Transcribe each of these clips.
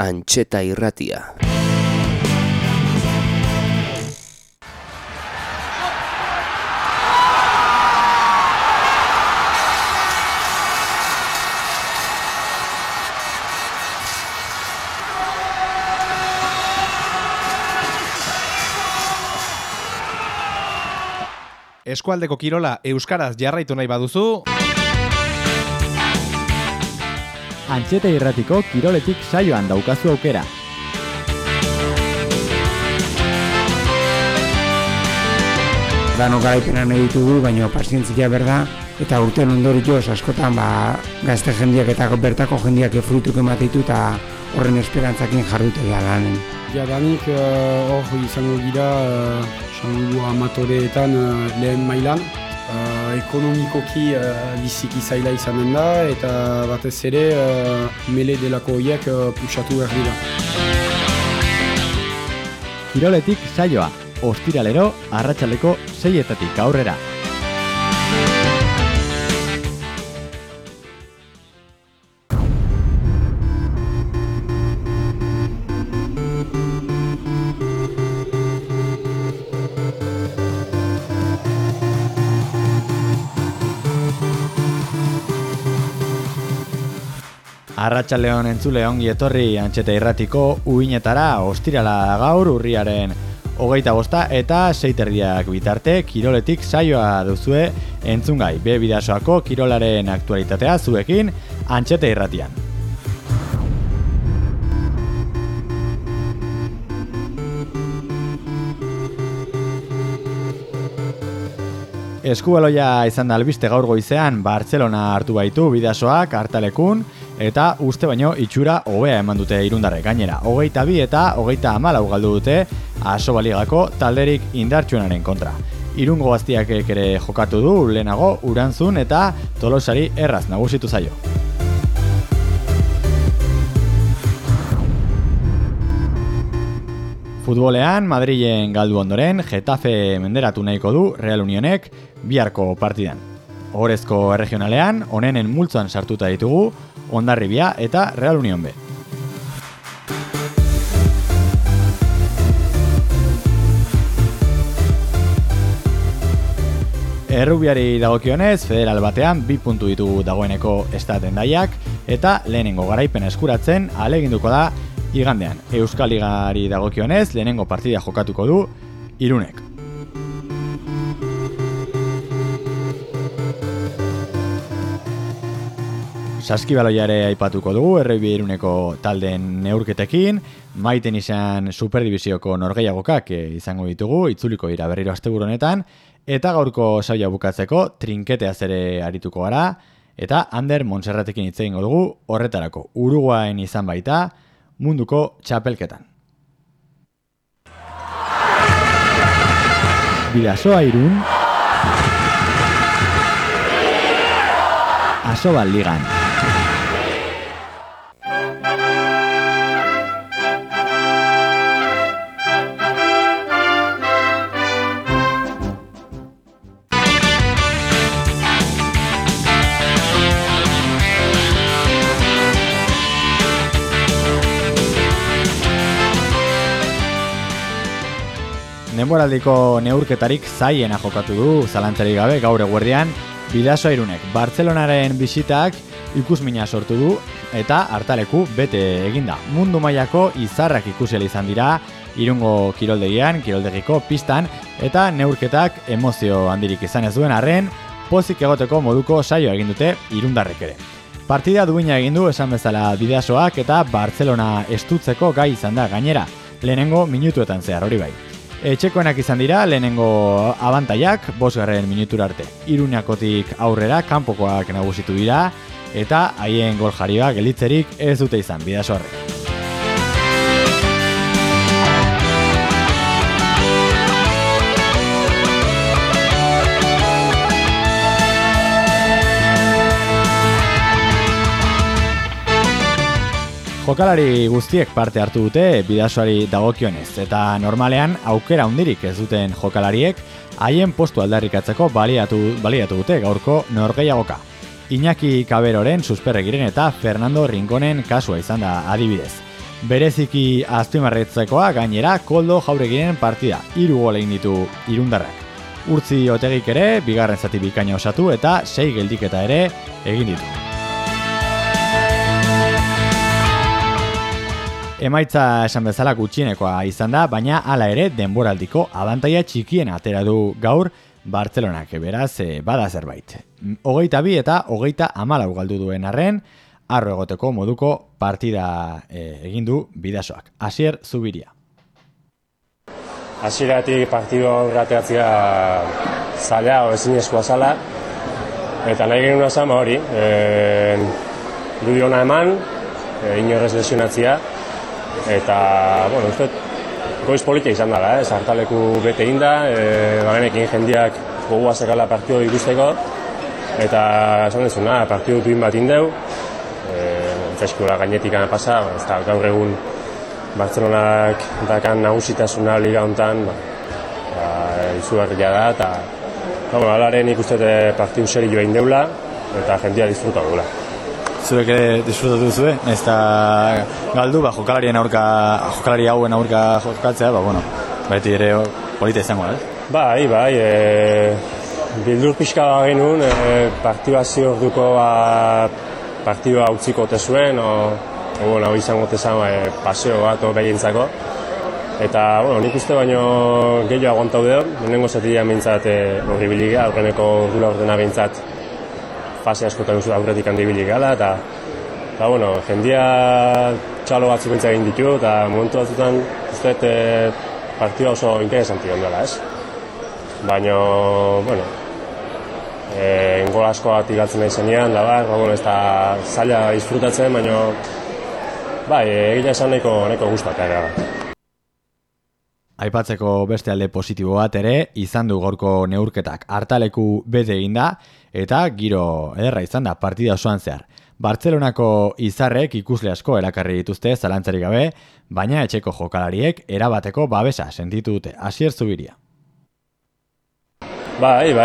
Antxeta Irratia. Eskualdeko kirola euskaraz jarraitu nahi baduzu, Antxeta Irratiko kiroletik saioan daukazu aukera. Dano garaipena nahi ditugu, baina pazientzia berda, eta urtean ondorioz askotan gazte jendiak eta bertako jendiak fruituk ematen ditu eta horren esperantzakin jarrute da lanen. Jadanik hor izango gira amatoreetan lehen mailan. Ekonomikoki biziki zaila izanen da eta batez ere mele delako horiek pusatu behar dira. Kiroletik saioa, ostiralero arratsaldeko 6:00 aurrera. Arratsaldeon entzule ongi etorri Antxeta Irratiko uinetara, ostirala gaur urriaren 25 eta 6:30 bitarte kiroletik saioa duzue entzungai. Bidasoako kirolaren aktualitatea zuekin Antxeta Irratian. Eskubaloia izan da albiste gaur goizean Bartzelona hartu baitu Bidasoak hartalekun, eta uste baino itxura hobea eman dute Irundarrek. Gainera, 22 eta 34 galdu dute Asobaligako talderik indartsuenaren kontra. Irungo Gaztiak ere jokatu du lehenago Urantzun eta Tolosari erraz nagusitu zaio. Futbolean, Madrilen galdu ondoren, Getafe menderatu nahiko du Real Unionek biharko partidan. Ohorezko erregionalean, onenen multzoan sartuta ditugu Hondarribia eta Real Union B. Errugbiari dagokionez, federal batean 2 puntu ditugu dagoeneko Estat Hendaiak eta lehenengo garaipen eskuratzen ahaleginduko da igandean. Euskal Ligari dagokionez, lehenengo partida jokatuko du Irunek. Saskibaloiare aipatuko dugu, Errugbi Iruneko taldeen neurketekin, maiten izan Superdibizioko norgehiagokak izango ditugu, itzuliko dira berriro asteburu honetan, eta gaurko saioa bukatzeko trinketeaz ere arituko gara, eta Ander Montserratekin hitz egingo dugu, horretarako Uruguain izan baita munduko txapelketan. Bidasoa Irun, Asobal Ligan. Denboraldiko neurketarik zaiena jokatu du, zalantzarik gabe gaur eguerdian, Bidasoa Irunek. Bartzelonaren bisitak ikusmina sortu du eta hartaleku bete eginda. Mundu mailako izarrak ikusi izan dira Irungo kiroldegian, kiroldegiko pistan, eta neurketak emozio handirik izan ez duen arren, pozik egoteko moduko saioa egin dute Irundarrek ere. Partida duina egin du esan bezala Bidasoak eta Bartzelona estutzeko gai izan da gainera, lehenengo minutuetan zehar hori bai. Etxekoenak izan dira lehenengo abantaiak 5. minutura arte. Iruñakotik aurrera kanpokoak nagusitu dira eta haien gol jarioak gelitzerik ez dute izan Bidasoarrek. Jokalari guztiek parte hartu dute Bidasoari dagokionez, eta normalean aukera hundirik ez duten jokalariek haien postu aldarrikatzeko baliatu dute gaurko norgehiagoka. Iñaki Kaberoren susperregiren eta Fernando Rinkonen kasua izan da adibidez. Bereziki azpimarretzekoa gainera Koldo Jauregiren partida, 3 gol egin ditu irundarrak. Urtzi Otegik ere, bigarren zati bikaina osatu eta 6 geldiketa ere egin ditu. Emaitza esan bezala gutxienekoa izan da, baina hala ere denboraldiko abantaila txikien atera du gaur Bartzelonak, beraz bada zerbait. 22 eta 34 galdu duen arren, arro egoteko moduko partida egin du Bidasoak. Asier Zubiria. Hasieratik partidu aurrateatzea zaila o ezinezkoa zala, eta nahi genuen azan hori, irudi ona eman, inorrez lesionatzea, eta, bueno, uste, goiz politia izan dela, Sartaleku bete inda, bagenekin jendeak gogua zekala partidu ikusteko, eta esan dezuna, partidu duin bat indeu, Zaizkola gainetik pasa, eta gaur egun Bartzelonak dakan nagusitasuna liga hontan, izugarria da, eta alaren ikustete partidu serioa indeula, eta jendia disfruta dugula. Zuek ere disfrutatu zuen, ez da galdu, jokalari hauen aurka jokatzea, beti ere polita izango, Bai, bildur pixka genuen, partidua ziorduko partidua utziko ote zuen, hau izango tezan paseo bat behintzako. Eta, nik uste baino gehiago agontau deo, nengo zatia mintzat horri biliga, aurreneko gula ordena behintzat fase askotan aurretik handi biliga gala, eta, jendia txalo batzuk bintza egin ditu, eta momentu batzutan usteet partidua oso interesanti ondela, ez? Baina, gol asko bat igatzen nahi zenean, ez da zaila disfrutatzen, baina egia esan nahiko guztak ere. Aipatzeko beste alde positibo bat ere, izan du gaurko neurketak hartaleku bete eginda, eta giro ederra izan da partida osoan zehar. Bartzelonako izarrek ikusle asko erakarri dituzte zalantzarik gabe, baina etxeko jokalariek erabateko babesa sentitu dute. Asier Zubiria. Bai.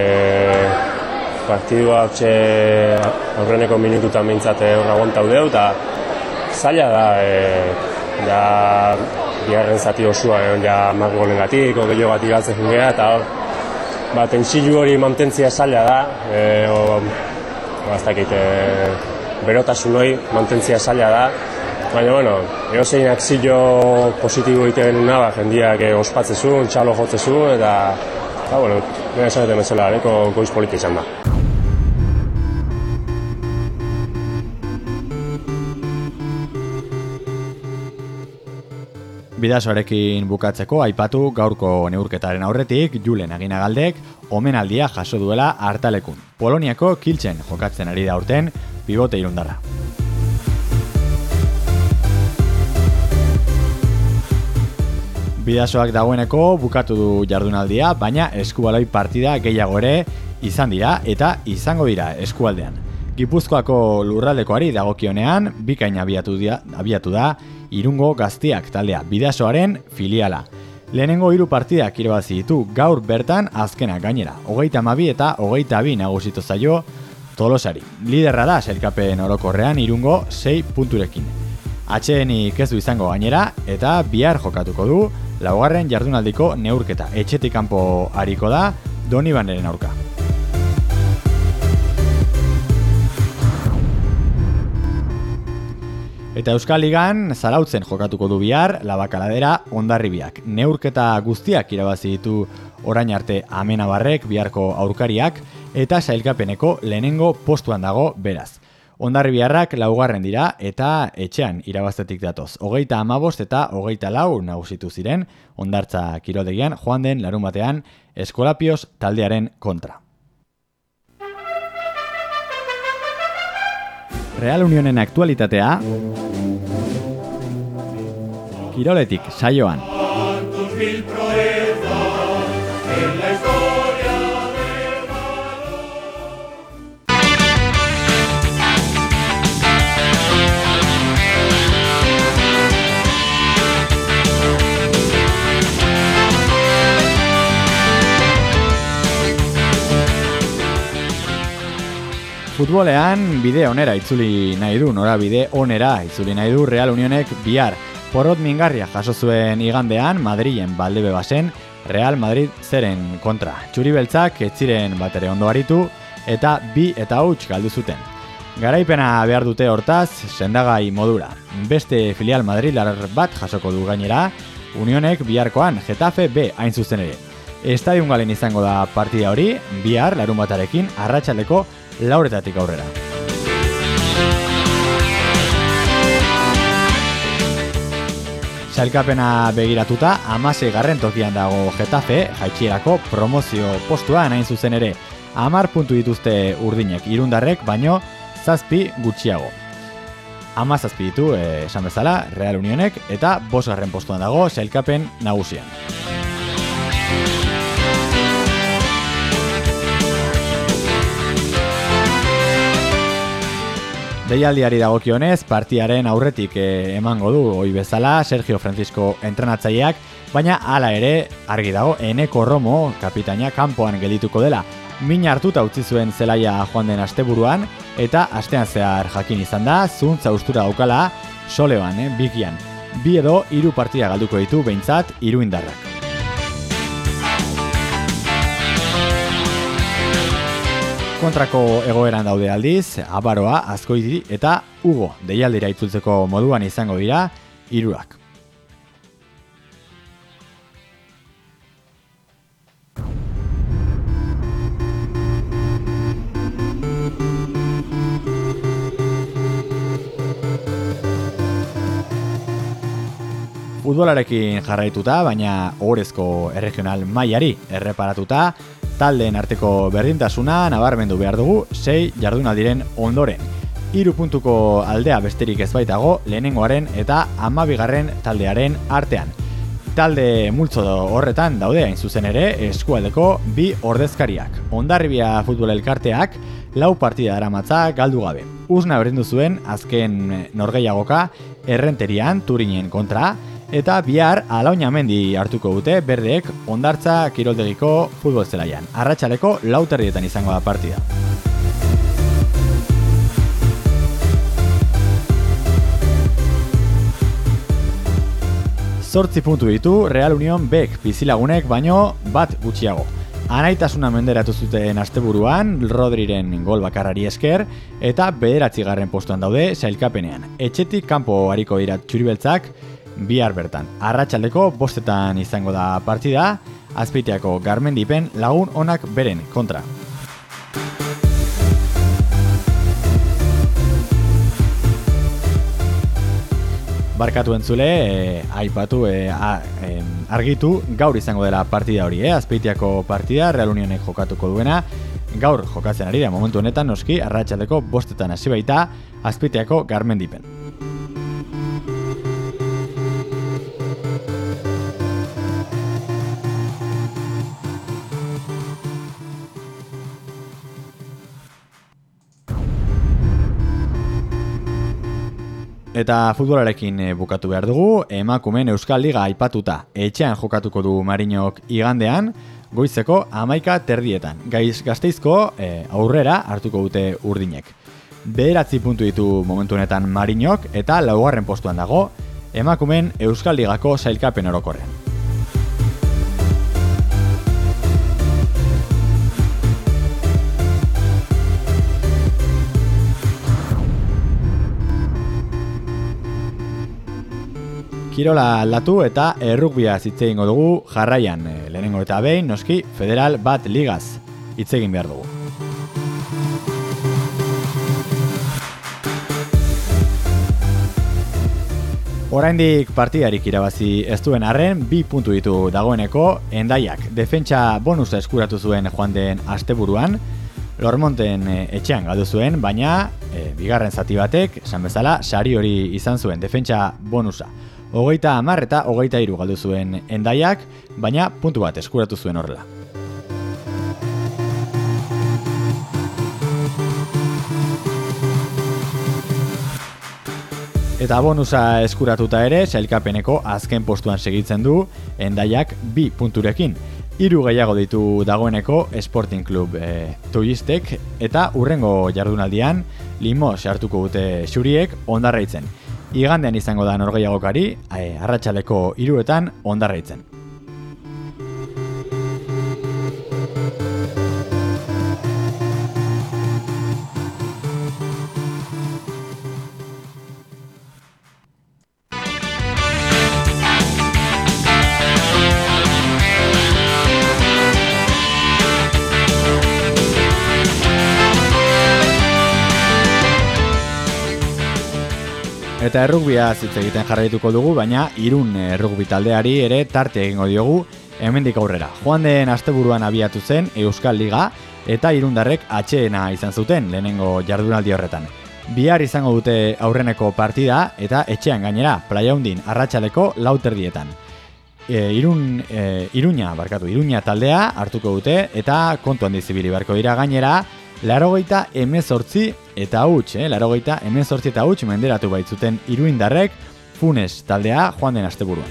Partidua aurreneko minututan mintzate horra gontau deu, eta zaila da, bigarren zati osua, mar golengatik, gehiago bat igaltzen jungea, eta tentsilu hori mantentzia zaila da, berotasun hori mantentzia zaila da, baina, eozein akzio positibo egiten naba, jendiak ospatzezun, txalo jotzezun, eta, nire esan dut bezala, goiz polita izan da. Bidasoarekin bukatzeko aipatu gaurko neurketaren aurretik Julen Aginagaldek omenaldia jaso duela hartalekun. Poloniako Kiltzen jokatzen ari da aurten pibote irundarra. Bidasoak dagoeneko bukatu du jardunaldia, baina eskubaloi partida gehiago ere izan dira eta izango dira eskualdean. Gipuzkoako lurraldekoari dagokionean bikaina abiatu da Irungo Gaztiak taldea, Bidasoaren filiala. Lehenengo 3 partidak irabazi ditu gaur bertan azkenak gainera. 32 eta 22 nagusitu zaio Tolosari. Liderra da sailkapen orokorrean Irungo 6 punturekin. Atsedenik ez du izango gainera eta bihar jokatuko du 4. jardunaldiko neurketa. Etxetik kanpo ariko da Donibanderen aurka. Eta Euskal Ligan Zarautzen jokatuko du bihar Labakaladera Hondarribiak. Neurketa guztiak irabazi ditu orain arte Amenabarrek biharko aurkariak eta sailkapeneko lehenengo postuan dago beraz. Hondarribiarrak 4. dira eta etxean irabaztetik datoz. 35 eta 24 nagusitu ziren Hondartza kiroldegian joan den larunbatean Eskolapioz taldearen kontra. Real Unionen aktualitatea Kiroletik saioan. Futbolean bide onera itzuli nahi du, norabide onera itzuli nahi du Real Unionek bihar. Porrot mingarria jaso zuen igandean Madrilen Valdebebasen Real Madrid zeren kontra. Txuri-beltzak ez ziren batere ondo aritu eta 2-0 galdu zuten. Garaipena behar dute hortaz sendagai modura. Beste filial madrilar bat jasoko du gainera, Unionek biharkoan Getafe B hain zuzen ere. Estadion galen izango da partida hori, bihar larunbatarekin arratsaldeko 4:00 aurrera. Sailkapena begiratuta 16. tokian dago Getafe, jaitsierako promozio postuan hain zuzen ere. 10 puntu dituzte urdinek, irundarrek baino 7 gutxiago. 17 ditu, esan bezala, Real Unionek eta 5. postuan dago sailkapen nagusian. Deialdiari dagokionez, partiaren aurretik emango du ohi bezala Sergio Francisco entrenatzaileak, baina hala ere argi dago Eneko Romo kapitaina kanpoan geldituko dela. Min hartuta utzi zuen zelaia joan den asteburuan eta astean zehar jakin izan da zuntza ustura daukala soleoan, bikian. 2 edo 3 partida galduko ditu behintzat iruindarrak. Kontrako egoeran daude aldiz, Abaroa, Azkoiti eta Hugo deialdira itzultzeko moduan izango dira hirurak. Futbolarekin jarraituta, baina ohorezko erregional mailari erreparatuta, taldeen arteko berdintasuna nabarmendu behar dugu 6 jardunaldiren ondoren. 3 puntuko aldea besterik ez baitago lehenengoaren eta 12. taldearen artean. Talde multzo horretan daude hain zuzen ere eskualdeko 2 ordezkariak. Hondarribia futbol elkarteak 4 partida daramatza galdu gabe. Usna berdindu zuen azken norgehiagoka Errenterian Turinen kontra, eta bihar Alaoinamendi hartuko dute berdeek Hondartza kiroldegiko futbol zelaian. Arratsaleko 4:00 izango da partida. Zortzi puntu ditu Real Union Bek bizilagunek baino bat gutxiago. Anaitasuna menderatu zuten asteburuan Rodriren gol bakarrari esker eta 9. postuan daude sailkapenean. Etxetik kanpo ariko dira txuri-beltzak bihar bertan. Arratsaldeko 5:00 izango da partida, Azpeitiako Garmendipen lagun onak beren kontra. Barkatu entzule, aipatu, argitu, gaur izango dela partida hori, Azpeitiako partida, Real Unionek jokatuko duena, gaur jokatzen ari da momentu honetan, noski, arratsaldeko 5:00 hasi baita, Azpeitiako Garmendipen. Eta futbolarekin bukatu behar dugu, emakumeen Euskal Liga aipatuta. Etxean jokatuko du Marinok igandean, goizeko 11:30. Gasteizko aurrera hartuko dute urdinek. 9 puntu ditu momentu honetan Marinok eta 4. postuan dago emakumeen Euskal Ligako sailkapen orokorrean. Kirola aldatu eta errugbia hitz egingo dugu jarraian. Lehenengo eta behin, noski, Federal bat ligaz hitz egin behar dugu. Oraindik partidarik irabazi ez duen arren, 2 puntu ditu dagoeneko Hendaiak. Defentsa bonusa eskuratu zuen joan den asteburuan, Lormonten etxean galdu zuen, baina bigarren zati batek, esan bezala, sari hori izan zuen defentsa bonusa. 30 eta 23 galdu zuen Hendaiak, baina puntu bat eskuratu zuen horrela. Eta bonusa eskuratuta ere, sailkapeneko azken postuan segitzen du Hendaiak 2 punturekin. 3 gehiago ditu dagoeneko Sporting Club Tuistek eta hurrengo jardunaldian Limos hartuko dute xuriek Hondarritzen. Igandean izango da norgehiagokari, arratsaleko 3etan Hondarritzen. Eta errugbia hitz egiten jarraituko dugu, baina Irun errugbi taldeari ere tarte egingo diogu hemendik aurrera. Joan den asteburuan abiatu zen Euskal Liga eta irundarrek atseena izan zuten lehenengo jardunaldi horretan. Bihar izango dute aurreneko partida eta etxean gainera, Plaiaundin arratsaleko 4:00. Iruña taldea hartuko dute eta kontu handiz ibili beharko dira gainera, 88 eta huts, 88 eta huts menderatu baitzuten iruindarrek Funes taldea joan den asteburuan.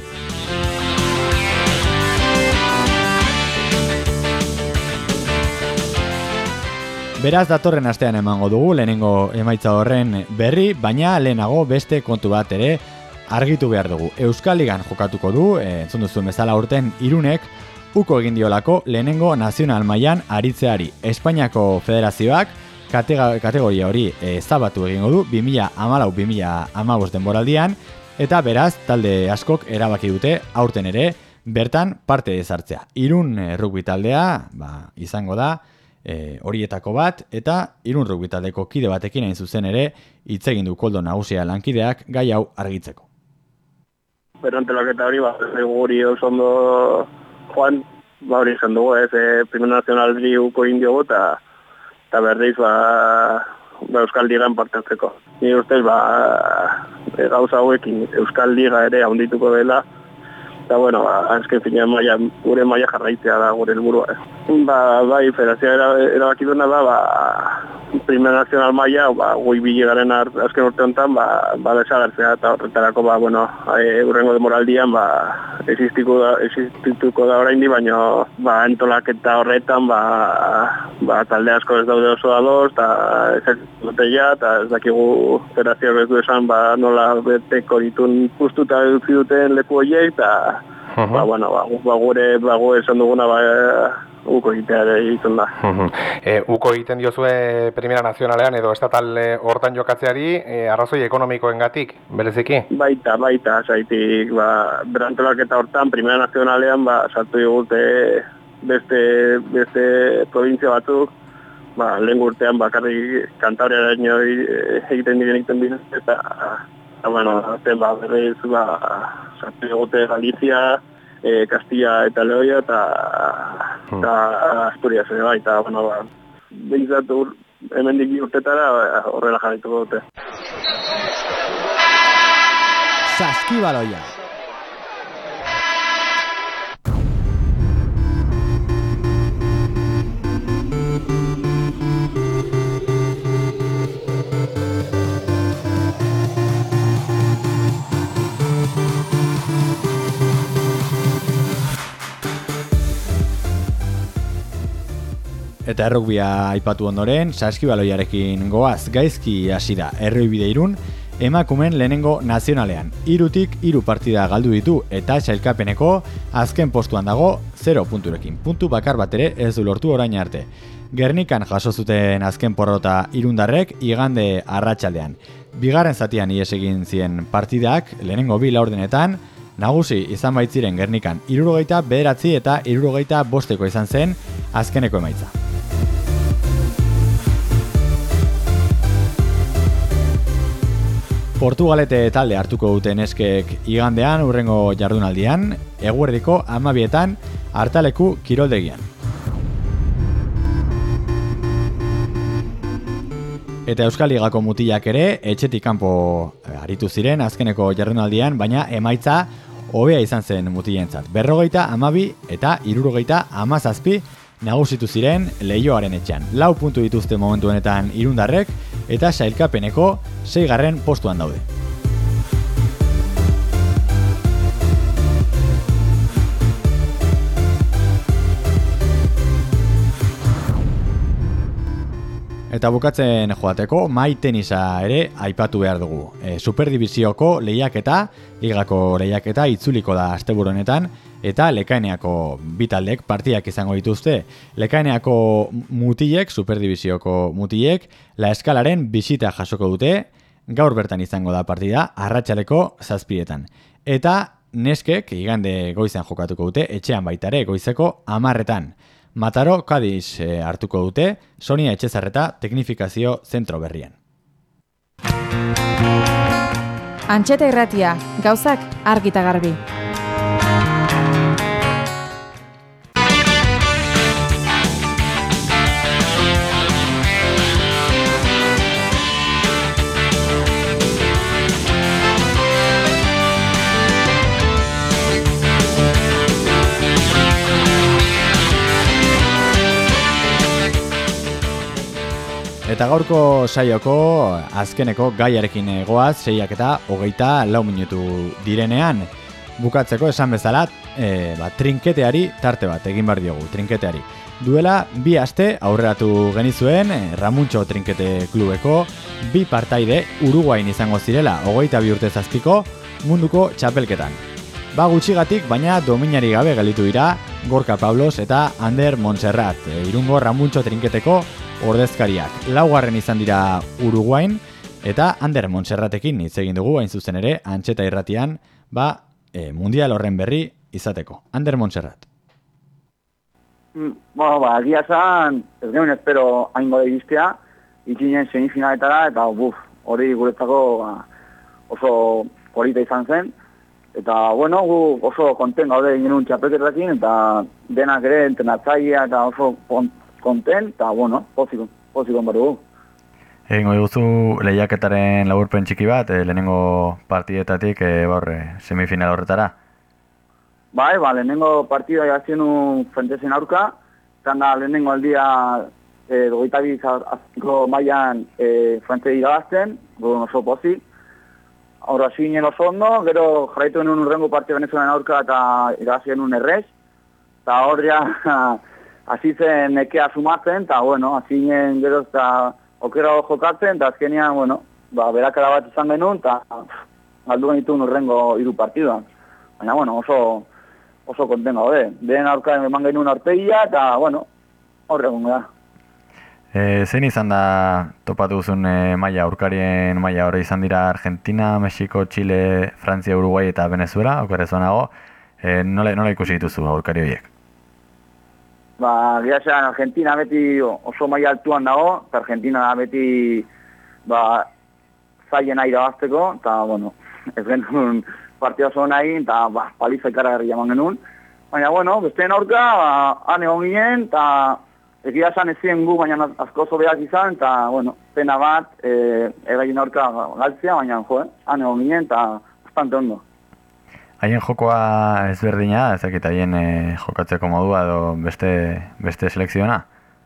Beraz datorren astean emango dugu lehenengo emaitza horren berri, baina lehenago beste kontu bat ere argitu behar dugu. Euskal Ligan jokatuko du, entzun duzuen bezala urten Irunek, uko egin diolako lehenengo nazional mailan aritzeari. Espainiako federazioak kategoria hori ezabatu egingo du 2014-2015 denboraldian, eta beraz talde askok erabaki dute aurten ere bertan parte ezartzea. Irun rugby taldea izango da horietako bat, eta Irun rugby taldeko kide batekin hain zuzen ere hitz egin du Koldo Nagusia lankideak gai hau argitzeko. Berantelaketa hori guri oso ondo joan, hori izan dugu, Primer Nacional uko indiogu eta berriz Euskal Ligan partatzeko. Ni ustez gauza hauekin Euskal Liga ere handituko dela, eta azken finean gure maila jarraitzea da gure helburua. Bai, federazioa erabaki duena da, Primer Nacional maila, goi biligaren azken urte honetan, desagertzea, eta horretarako, urrengo demoraldian, existituko da oraindi, baina entolaketa horretan, talde asko ez daude oso ados, eta ez dakigu federazioa ez du esan, nola beteko ditun justuta edutzi duten leku horiek, eta gure esan duguna uko egitea egiten da. Uko egiten diozue Primera Nazionalean edo estatal hortan jokatzeari arrazoi ekonomikoengatik, bereziki? Baita, zaitik, berantolaketa hortan Primera Nazionalean sartu digute beste provintzia batzuk, lehen urtean bakarrik Kantabriaren egiten diren eta berriz sartu digute Galizia, Castilla eta Leoia eta Asturias ere bai, eta behintzat hemendik bi urtetara horrela jarraituko dute. Saskibaloia. Eta errugbia aipatu ondoren, saskibaloiarekin goaz gaizki hasi da Erroibide Irun, emakumen lehenengo nazionalean. 3 partida galdu ditu eta sailkapeneko azken postuan dago 0 punturekin. Puntu bakar bat ere ez du lortu orain arte. Gernikan jaso zuten azken porrota irundarrek igande arratsaldean. Bigarren zatian ihes egin zien partidak lehenengo 2 laurdenetan, nagusi izan baitziren Gernikan 69 eta 75 izan zen azkeneko emaitza. Portugalete talde hartuko duten eskek igandean hurrengo jardunaldian, eguerdiko 12etan Artaleku kiroldegian. Eta Euskal Ligako mutilak ere etxetik kanpo aritu ziren azkeneko jardunaldian, baina emaitza hobea izan zen mutilentzat. 52 eta 77 nagusitu ziren Leioaren etxean. 4 puntu dituzte momentu honetan irundarrek eta sailkapeneko 6. postuan daude. Eta bukatzen joateko mai tenisa ere aipatu behar dugu. Superdibizioko lehiaketa, ligako lehiaketa itzuliko da asteburu honetan, eta Lekaineako bi taldek partidak izango dituzte. Lekaineako mutilek, superdibizioko mutilek, La Eskalaren bisita jasoko dute, gaur bertan izango da partida, arratsaleko 7:00. Eta neskek igande goizean jokatuko dute, etxean baitare goizeko 10:00. Mataró Cádiz hartuko dute, Sonia Etxezarreta teknifikazio zentro berrian. Antxeta Irratia, gauzak argi eta garbi. Eta gaurko saioko azkeneko gaiarekin goaz, 6:24 minutu direnean. Bukatzeko esan bezala, trinketeari tarte bat egin behar diogu, trinketeari. Duela 2 aste aurreratu genizuen Ramuntxo Trinkete Klubeko 2 partaide Uruguain izango zirela 22 urte zazpiko munduko txapelketan. Gutxigatik, baina dominari gabe gelditu dira Gorka Pablos eta Ander Montserrat, Irungo Ramuntxo Trinketeko ordezkariak. 4. izan dira Uruguain, eta Ander Montserratekin hitz egin dugu, hain zuzen ere, Antxeta Irratian, mundial horren berri izateko. Ander Montserrat. Egia esan, ez genuen espero haingo da iristea, itxinen semifinaletara, eta hori guretzako oso polita izan zen. Eta, gu oso konten gaude genuen txapelketarekin, eta denak ere entrenatzailea eta oso konten, eta, pozikon badugu. Egingo diguzu lehiaketaren laburpen txiki bat, lehenengo partidetatik semifinal horretara? Lehenengo partida jazien Frentezen aurka, zan da lehenengo aldia 22 azpiko mailan Frente irabazten, oso pozik. Horra zinen oso ondo, gero jarraitu genuen urrengo partida Venezuelan aurka eta irabazien genuen errez. Eta horria hasi zen nekea sumatzen, eta zinen gero eta okera jokatzen, eta azkenean, berakara bat izan genuen, eta galdu genituen urrengo 3 partiduan. Baina, oso konten gaude. Dehen aurka eman genuen aurpegia, eta, horregun da. Zein izan da topatu duzun aurkarien maila hori izan dira Argentina, Mexiko, Chile, Frantzia, Uruguai eta Venezuela, okerezonago, nola ikusi dituzu aurkari horiek? Gira zean, Argentina beti oso maila altuan dago, eta Argentina beti zailena irabazteko, eta, ez genuen partida oso nahi, eta paliza ikaragarri jaman genuen. Baina, besteen aurka, han egon ginen, eta egia esan ezien gu, baina asko oso behak izan, eta, pena bat, egin aurka galtzea, baina, han egon ginen, eta bastante ondo. Haien jokoa ezberdina, ezakit haien jokatzeko modua edo beste selekziona?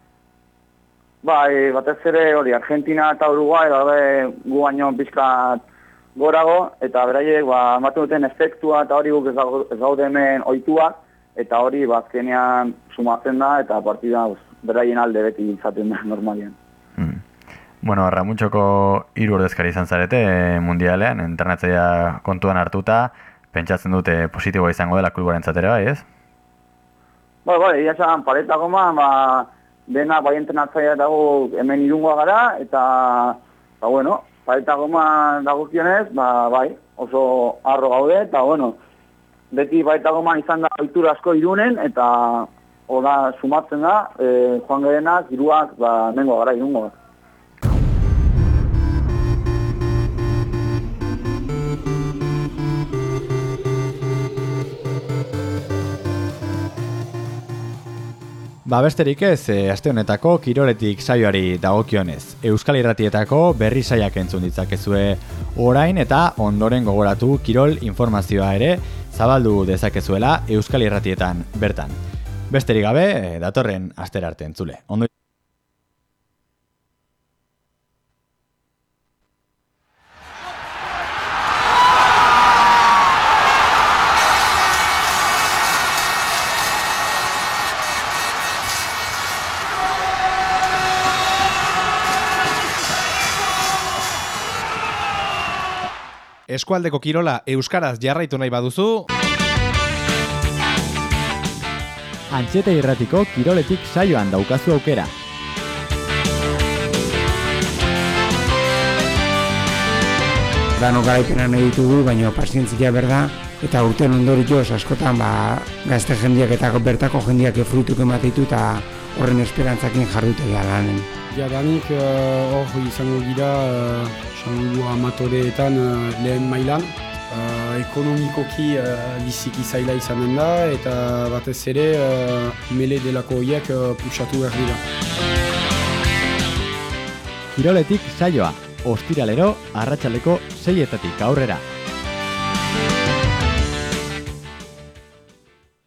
Batez ere hori, Argentina eta Uruguai, gu baino pixkat gorago, eta beraiek, ematen duten efektua eta hori guk ez gaude hemen ohituak, eta hori azkenean sumatzen da, eta partida beraien alde beti izaten da normalian. Ramuntxoko 3 ordezkari izan zarete mundialean, entrenatzailea kontuan hartuta, pentsatzen dute positiboa izango dela klubaren zatera bai, ez? Ia esan, paretako dena bai entrenatzailea dago hemen Irungoa gara, eta, paretako dagokionez, oso arro gaude, eta, beti paretako izan da ohitura asko Irunen, eta oda sumatzen da, joan gerenak, Iruak, nengo gara Irungoa. Besterik ez, aste honetako kiroletik saioari dagokionez. Euskal Irratietako berri saiak entzun ditzakezue orain eta ondoren gogoratu kirol informazioa ere zabaldu dezakezuela Euskal Irratietan bertan. Besterik gabe, datorren astera arte entzule. Ondo eskualdeko kirola euskaraz jarraitu nahi baduzu, Antxeta Irratiko Kiroletik saioan daukazu aukera. Danok garaipena nahi ditugu, baina pazientzia berda, eta urtean ondorioz askotan gazte jendiak eta bertako jendiak fruituk ematen eta horren esperantzakin jardutu dira lanen. Jadanik hor izango gira amatoreetan lehen mailan. Ekonomikoki biziki zaila izanen da eta batez ere mele delako horiek pusatu behar dira. Kiroletik saioa, ostiralero arratsaldeko 6:00 aurrera.